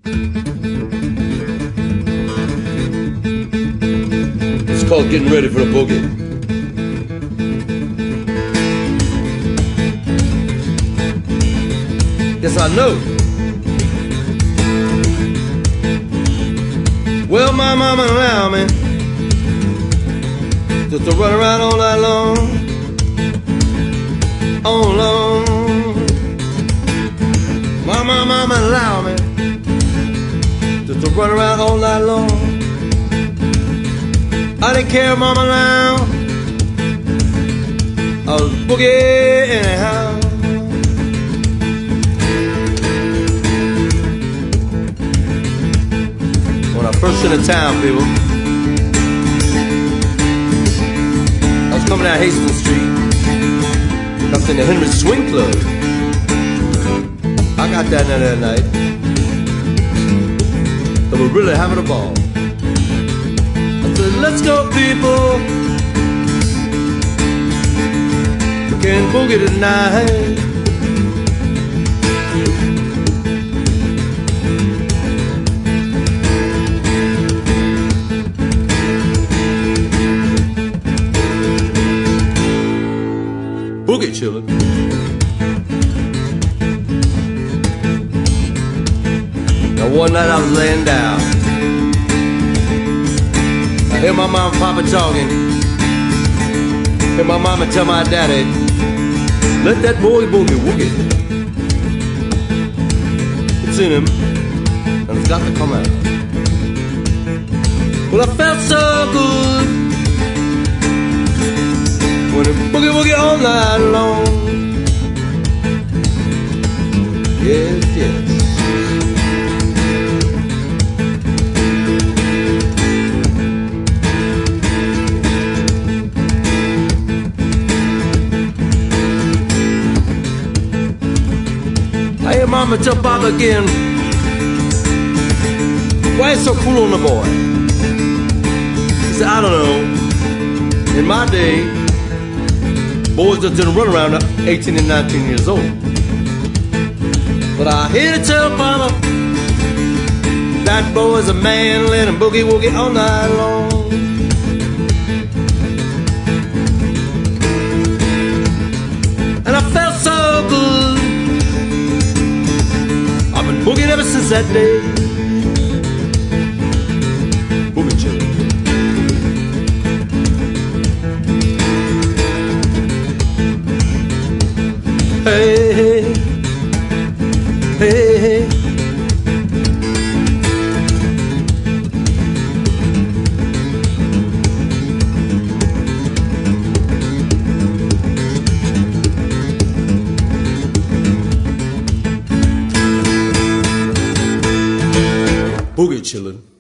It's called getting ready for the boogie. Yes, I know. Well, my mama allowed me just to run around all night long, all alone. My mama allowed me just to run around all night long. I didn't care, mama, now I was boogie anyhow. When I first into town, people, I was coming down Hastings Street. I was in the Henry Swing Club. I got down there that night. They were really having a ball. I said, let's go, people. We can boogie tonight. Boogie chillin'. Now one night I was laying down. I hear my mom and papa talking. Hear my mama tell my daddy, let that boy boogie woogie. It's in him, and it's got to come out. Well, I felt so good when it boogie woogie all night long. Yes, yes. I hear mama tell papa again, why is so cool on the boy? He said, I don't know. In my day, boys just didn't run around 18 and 19 years old. But I hear to tell mama, that boy's a man, let him boogie woogie all night long. And I felt so good. I've been boogieing ever since that day. Boogie chillin'. Hey, hey, hey, hey. Boogie chillin'.